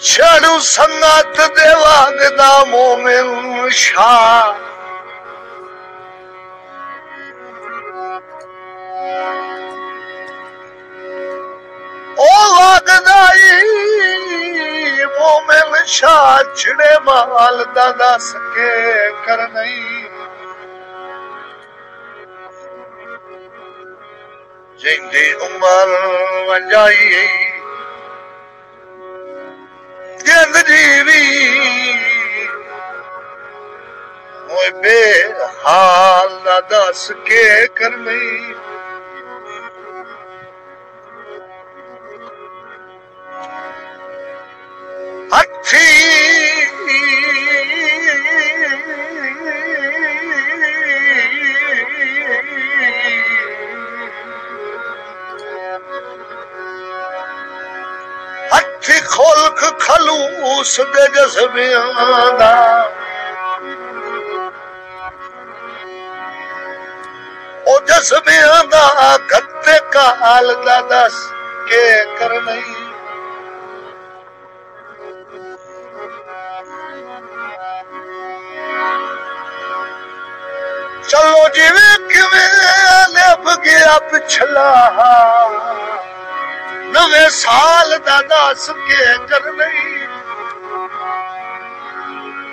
छड़ू संगत देवागदा मोमिन शाह ओ वागदाई मोमिन शाह छिड़े माल दादा सके कर नहीं जिंदी उमर वंजाई गेंद जीवी मोए बेहाल ना दस के करनी हथी हथी खोलख खलूस दे जज्बियां दा ओ जज्बियां दा गत्ते काल दा दस के करनी चलो जिवे किवें लिप गया पिछला नवे साल दा दस के कर नहीं